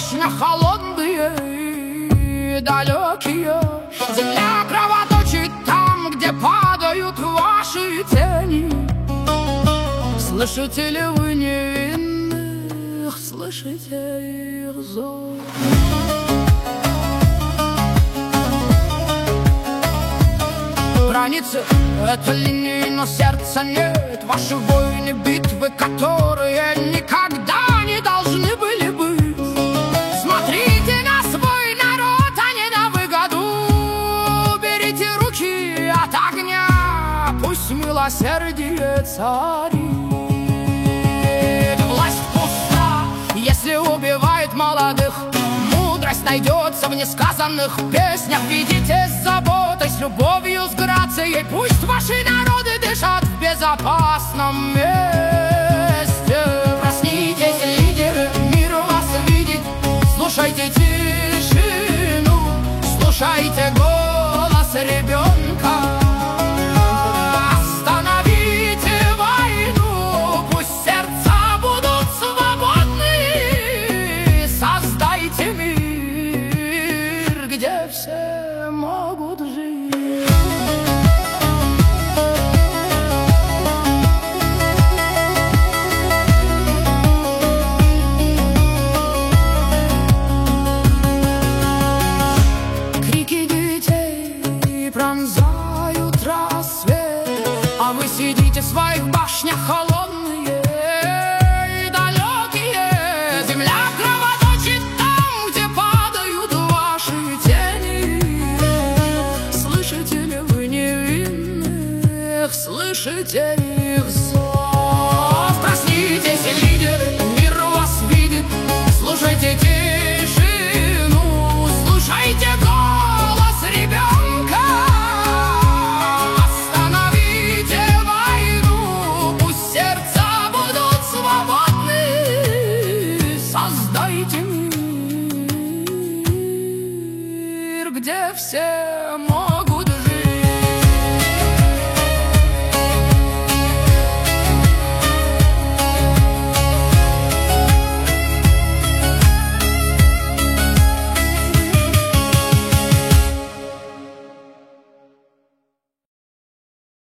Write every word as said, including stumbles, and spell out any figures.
башня холодные и далекие. Земля кровоточит там, где падают ваши тени. Слышите ли вы невинных, слышите их зов? Границы — это линии, но сердца нет. Ваши войны, битвы, которые никогда не должны были быть. Смотрите на свой народ, а не на выгоду. Берите руки от огня, пусть милосердие царит. Власть пуста, если убивает молодых. Мудрость найдется в несказанных песнях. Ведите с заботой, с любовью, с грацией. Пусть ваши народы дышат в безопасном месте. Проснитесь, лидеры, мир вас видит. Слушайте тишину, слушайте голос ребенка. Остановите войну, пусть сердца будут свободны. Создайте мир, где все могут жить. Крики детей пронзают рассвет, а вы сидите в своих башнях холодные и далекие. Земля кровоточит там, где падают ваши тени. Слышите ли вы невинных, слышите их зов? Проснитесь, лидеры, мир вас видит. Слушайте тишину, слушайте голос ребенка. Остановите войну, пусть сердца будут свободны. Создайте мир, где все могут